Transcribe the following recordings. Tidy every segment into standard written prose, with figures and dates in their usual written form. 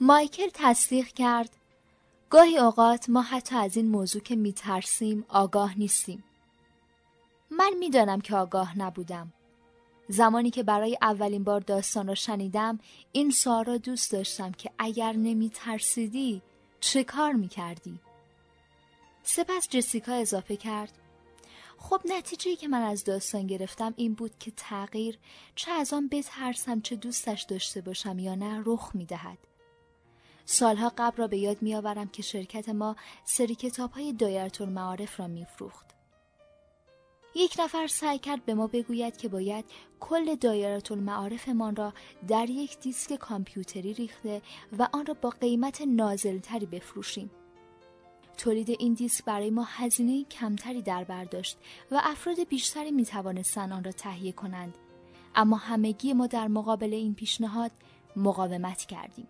مایکل تصدیق کرد: گاهی اوقات ما حتی از این موضوع که میترسیم آگاه نیستیم. من میدانم که آگاه نبودم. زمانی که برای اولین بار داستان را شنیدم این سوال را دوست داشتم که اگر نمیترسیدی چه کار میکردی؟ سپس جسیکا اضافه کرد: خب نتیجه‌ای که من از داستان گرفتم این بود که تغییر، چه از آن بترسم چه دوستش داشته باشم یا نه، رخ میدهد. سالها قبل را به یاد میآورم که شرکت ما سری کتاب‌های دایره‌المعارف را میفروخت. یک نفر سعی کرد به ما بگوید که باید کل دایره‌المعارفمان را در یک دیسک کامپیوتری ریخته و آن را با قیمت نازل‌تری بفروشیم. تولید این دیسک برای ما هزینه کمتری در بر داشت و افراد بیشتری می توانستند آن را تهیه کنند، اما همگی ما در مقابل این پیشنهاد مقاومت کردیم.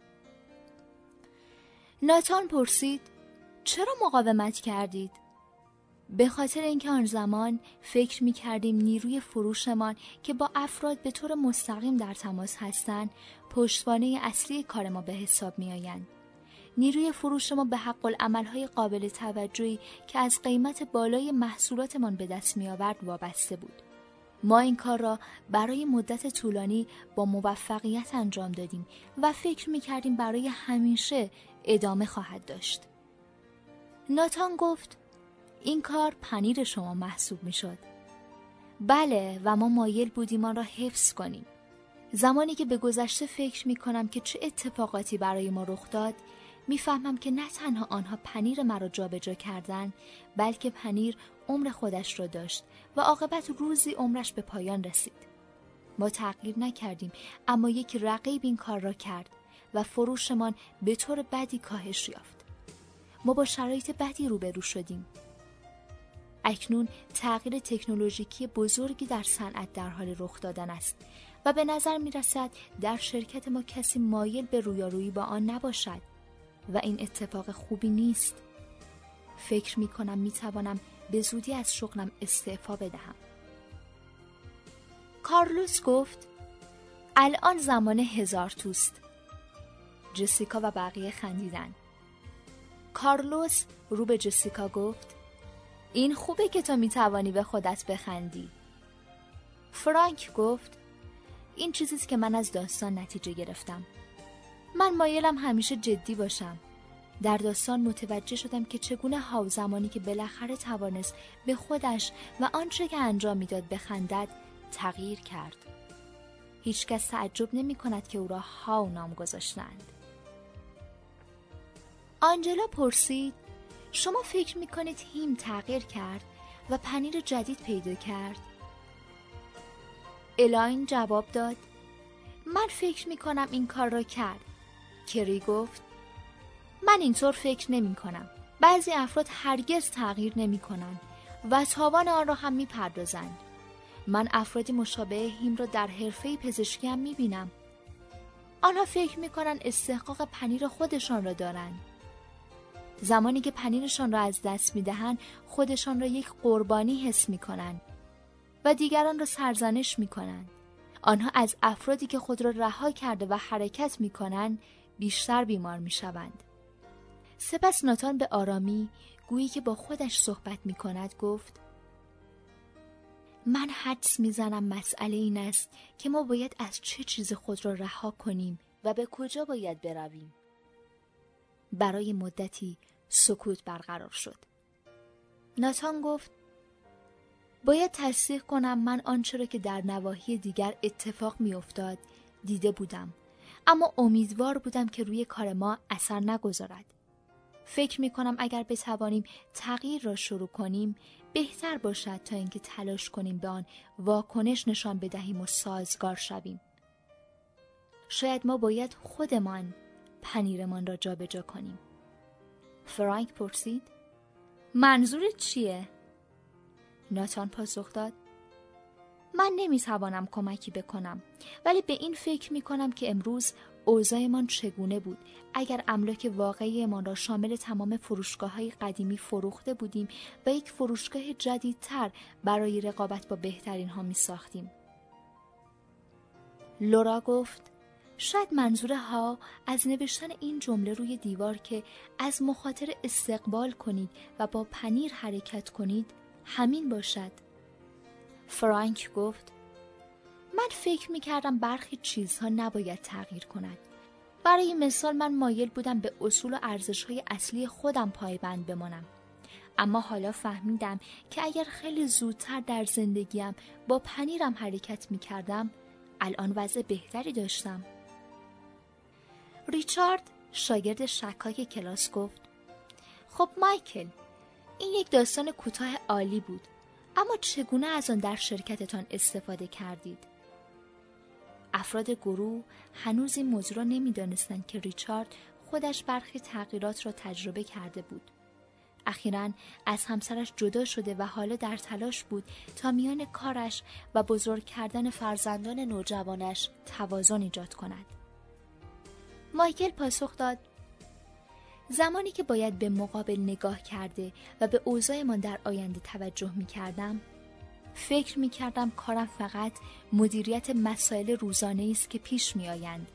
ناتان پرسید: چرا مقاومت کردید؟ به خاطر اینکه آن زمان فکر می کردیم نیروی فروشمان که با افراد به طور مستقیم در تماس هستند پشتوانه اصلی کار ما به حساب می آیند. نیروی فروش ما به حق العمل‌های قابل توجهی که از قیمت بالای محصولاتمان به دست می‌آورد وابسته بود. ما این کار را برای مدت طولانی با موفقیت انجام دادیم و فکر می‌کردیم برای همیشه ادامه خواهد داشت. ناتان گفت: این کار پنیر شما محسوب می‌شد. بله، و ما مایل بودیم آن را حفظ کنیم. زمانی که به گذشته فکر می‌کنم که چه اتفاقاتی برای ما رخ داد، میفهمم که نه تنها آنها پنیر مرا جابجا کردند، بلکه پنیر عمر خودش را داشت و عاقبت روزی عمرش به پایان رسید. ما تغییر نکردیم، اما یک رقیب این کار را کرد و فروشمان به طور بدی کاهش یافت. ما با شرایط بدی روبرو شدیم. اکنون تغییر تکنولوژیکی بزرگی در صنعت در حال رخ دادن است و به نظر می‌رسد در شرکت ما کسی مایل به رویارویی با آن نباشد و این اتفاق خوبی نیست. فکر می‌کنم می‌توانم به زودی از شغلم استعفا بدهم. کارلوس گفت: الان زمان 1000 توست. جسیکا و بقیه خندیدن. کارلوس رو به جسیکا گفت: این خوبه که تو می‌توانی به خودت بخندی. فرانک گفت: این چیزیست که من از داستان نتیجه گرفتم. من مایلم همیشه جدی باشم. در داستان متوجه شدم که چگونه هاو زمانی که بالاخره توانست به خودش و آنچه که انجام میداد بخندد تغییر کرد. هیچکس تعجب نمی کند که او را هاو نام گذاشتند. آنجلا پرسید: شما فکر می کنید هیم تغییر کرد و پنیر جدید پیدا کرد؟ الاین جواب داد: من فکر می کنم این کار را کرد. کری گفت: من اینطور فکر نمی کنم. بعضی افراد هرگز تغییر نمی کنند و تاوان آن را هم می پردازند. من افرادی مشابه هیم را در حرفه پزشکی هم می بینم. آنها فکر می کنند استحقاق پنیر خودشان را دارند. زمانی که پنیرشان را از دست می دهند خودشان را یک قربانی حس می کنند و دیگران را سرزنش می کنند. آنها از افرادی که خود را رها کرده و حرکت می کنند بیشتر بیمار می شوند. سپس ناتان به آرامی گویی که با خودش صحبت می کند گفت: من حدس می زنم مسئله این است که ما باید از چه چیز خود را رها کنیم و به کجا باید برویم. برای مدتی سکوت برقرار شد. ناتان گفت: باید تصدیق کنم من آنچه را که در نواحی دیگر اتفاق می افتاد دیده بودم، اما امیدوار بودم که روی کار ما اثر نگذارد. فکر می کنم اگر بتوانیم تغییر را شروع کنیم بهتر باشد تا اینکه تلاش کنیم به آن واکنش نشان بدهیم و سازگار شویم. شاید ما باید خودمان پنیرمان را جابجا کنیم. فرانک پرسید: منظورت چیه؟ ناتان پاسخ داد: من نمیتوانم کمکی بکنم، ولی به این فکر میکنم که امروز اوضاعمان چگونه بود اگر املاک واقعیمان را شامل تمام فروشگاه‌های قدیمی فروخته بودیم و یک فروشگاه جدیدتر برای رقابت با بهترین ها میساختیم. لورا گفت: شاید منظور ها از نوشتن این جمله روی دیوار که از مخاطر استقبال کنید و با پنیر حرکت کنید همین باشد. فرانک گفت: من فکر می‌کردم برخی چیزها نباید تغییر کند. برای مثال من مایل بودم به اصول و ارزش‌های اصلی خودم پایبند بمانم. اما حالا فهمیدم که اگر خیلی زودتر در زندگیم با پنیرم حرکت می‌کردم، الان وضع بهتری داشتم. ریچارد، شاگرد شکاک کلاس، گفت: خب مایکل، این یک داستان کوتاه عالی بود، اما چگونه از آن در شرکتتان استفاده کردید؟ افراد گروه هنوز این موضوع را نمی‌دانستند که ریچارد خودش برخی تغییرات را تجربه کرده بود. اخیراً از همسرش جدا شده و حالا در تلاش بود تا میان کارش و بزرگ کردن فرزندان نوجوانش توازن ایجاد کند. مایکل پاسخ داد: زمانی که باید به مقابل نگاه کرده و به اوضاعمان در آینده توجه می کردم، فکر می کردم کارم فقط مدیریت مسائل روزانه است که پیش می آیند.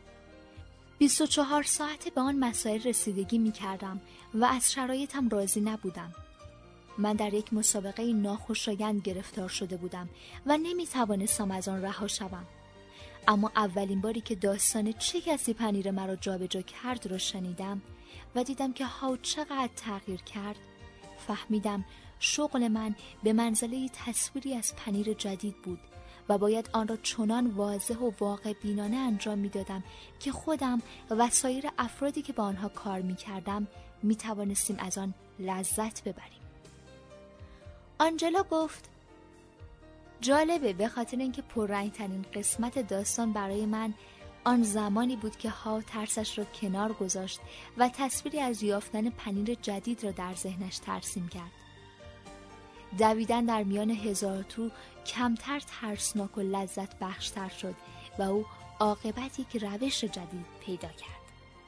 24 ساعته به آن مسائل رسیدگی می کردم و از شرایطم راضی نبودم. من در یک مسابقه ناخوشایند گرفتار شده بودم و نمی توانستم از آن رها شوم. اما اولین باری که داستان چه کسی پنیر مرا جابجا کرد را شنیدم و دیدم که ها چقدر تغییر کرد، فهمیدم شغل من به منزله تصویری از پنیر جدید بود و باید آن را چنان واضح و واقع بینانه انجام می دادم که خودم و سایر افرادی که با آنها کار می کردم می توانستیم از آن لذت ببریم. آنجلا گفت: جالبه، به خاطر اینکه پررنگ‌ترین قسمت داستان برای من آن زمانی بود که ها ترسش را کنار گذاشت و تصویری از یافتن پنیر جدید را در ذهنش ترسیم کرد. دویدن در میان هزار تو کمتر ترسناک و لذت بخشتر شد و او عاقبتی که روش جدید پیدا کرد.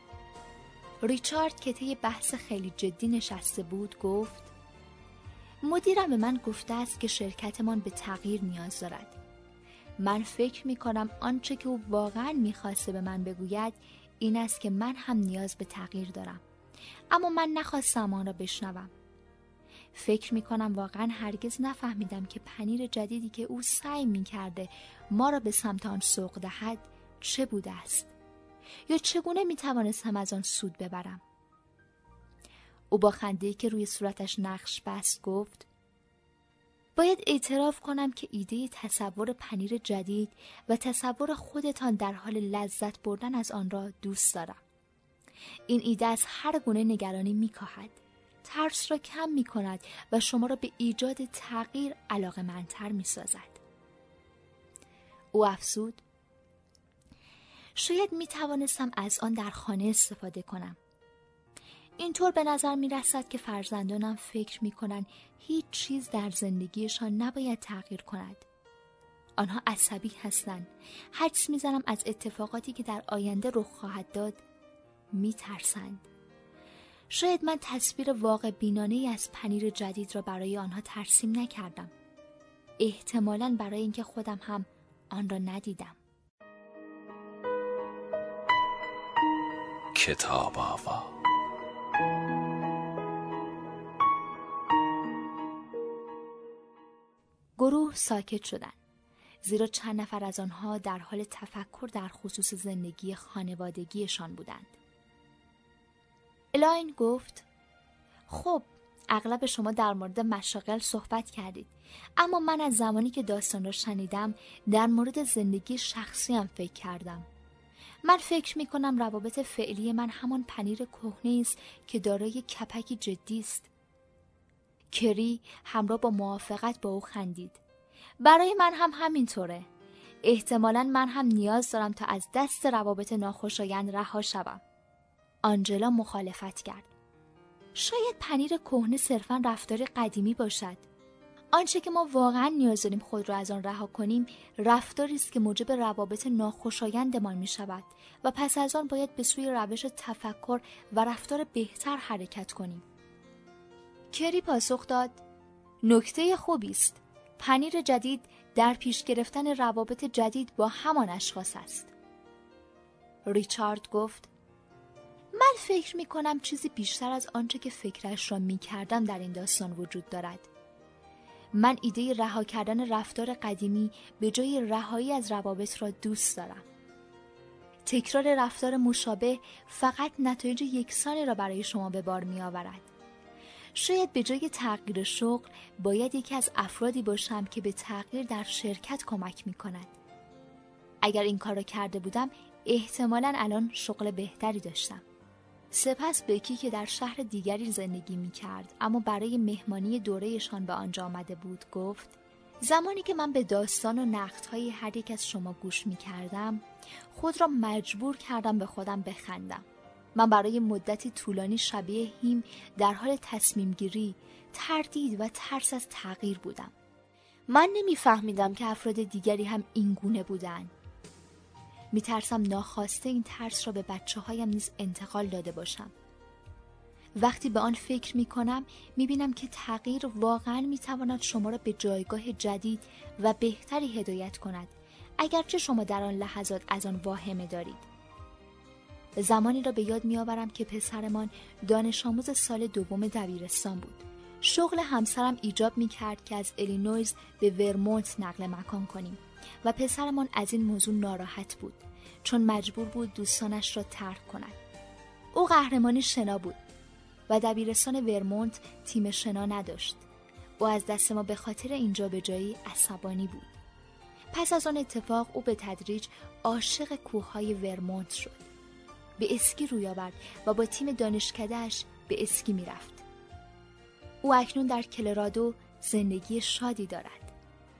ریچارد که طی بحث خیلی جدی نشسته بود گفت: مدیرم به من گفته است که شرکتمان به تغییر نیاز دارد. من فکر می کنم آنچه که او واقعا می خواسته به من بگوید این است که من هم نیاز به تغییر دارم، اما من نخواستم آن را بشنوم. فکر می کنم واقعا هرگز نفهمیدم که پنیر جدیدی که او سعی می کرده ما را به سمت آن سوق دهد چه بوده است یا چگونه می توانستم از آن سود ببرم. او با خنده‌ای که روی صورتش نقش بست گفت: باید اعتراف کنم که ایده تصور پنیر جدید و تصور خودتان در حال لذت بردن از آن را دوست دارم. این ایده از هر گونه نگرانی می‌کاهد، ترس را کم می‌کند و شما را به ایجاد تغییر علاقه‌مندتر می‌سازد. او افزود: شاید می‌توانستم از آن در خانه استفاده کنم. اینطور به نظر می رسد که فرزندانم فکر می کنند هیچ چیز در زندگیشان نباید تغییر کند. آنها عصبی هستند. حدس می زنم از اتفاقاتی که در آینده رخ خواهد داد می ترسند. شاید من تصویر واقع بینانه‌ای از پنیر جدید را برای آنها ترسیم نکردم. احتمالاً برای اینکه خودم هم آن را ندیدم. کتاب آوا. گروه ساکت شدند، زیرا چند نفر از آنها در حال تفکر در خصوص زندگی خانوادگیشان بودند. الاین گفت: خب، اغلب شما در مورد مشاغل صحبت کردید، اما من از زمانی که داستان را شنیدم در مورد زندگی شخصیم فکر کردم. من فکر می کنم روابط فعلی من همان پنیر کهنه است که دارای کپکی جدی است. کری همراه با موافقت با او خندید. برای من هم همینطوره. احتمالاً من هم نیاز دارم تا از دست روابط ناخوشایند رها شوم. آنجلا مخالفت کرد. شاید پنیر کهنه صرفاً رفتار قدیمی باشد. آنچه که ما واقعاً نیاز داریم خود را از آن رها کنیم، رفتاری است که موجب روابط ناخوشایندمان می شود و پس از آن باید به سوی روش تفکر و رفتار بهتر حرکت کنیم. کری پاسخ داد: نکته خوبی است. پنیر جدید در پیش گرفتن روابط جدید با همان اشخاص است. ریچارد گفت: من فکر می کنم چیزی بیشتر از آنچه که فکرش را می کردم در این داستان وجود دارد. من ایده رها کردن رفتار قدیمی به جای رهایی از روابط را دوست دارم. تکرار رفتار مشابه فقط نتایج یکسانی را برای شما به بار می آورد. شاید به جای تغییر شغل باید یکی از افرادی باشم که به تغییر در شرکت کمک می کند. اگر این کار را کرده بودم احتمالاً الان شغل بهتری داشتم. سپس بکی که در شهر دیگری زندگی می کرد اما برای مهمانی دورهشان به آنجا آمده بود گفت: زمانی که من به داستان و نقدهای هر یک از شما گوش می کردم خود را مجبور کردم به خودم بخندم. من برای مدتی طولانی شبیه هیم در حال تصمیم گیری، تردید و ترس از تغییر بودم. من نمی‌فهمیدم که افراد دیگری هم این گونه بودند. می‌ترسم ناخواسته این ترس را به بچه‌هایم نیز انتقال داده باشم. وقتی به آن فکر می‌کنم می‌بینم که تغییر واقعاً می‌تواند شما را به جایگاه جدید و بهتری هدایت کند، اگرچه شما در آن لحظات از آن واهمه دارید. زمانی را به یاد می‌آورم که پسرمان دانش آموز سال دوم دبیرستان بود. شغل همسرم ایجاب می‌کرد که از ایلینویز به ورمونت نقل مکان کنیم و پسرمان از این موضوع ناراحت بود چون مجبور بود دوستانش را ترک کند. او قهرمانی شنا بود و دبیرستان ورمونت تیم شنا نداشت. او از دست ما به خاطر اینجا به جایی عصبانی بود. پس از آن اتفاق او به تدریج عاشق کوههای ورمونت شد. به اسکی روی آورد و با تیم دانشکده‌اش به اسکی می‌رفت. او اکنون در کلرادو زندگی شادی دارد.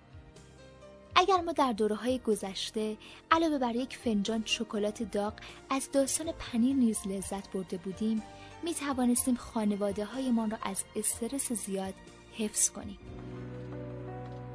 اگر ما در دوره‌های گذشته علاوه بر یک فنجان شکلات داغ از داستان پنیر نیز لذت برده بودیم، می توانستیم خانواده‌هایمان را از استرس زیاد حفظ کنیم.